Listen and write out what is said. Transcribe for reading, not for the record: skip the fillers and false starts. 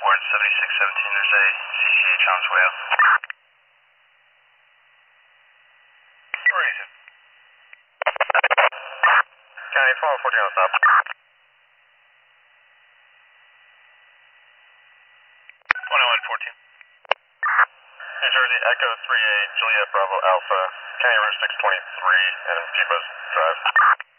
Ward 7617, there's a CCH on its way up. Where is it? County 1214 on stop. 10114. New Jersey Echo 38 Juliet Bravo Alpha, County Route 623 and Pibos Drive.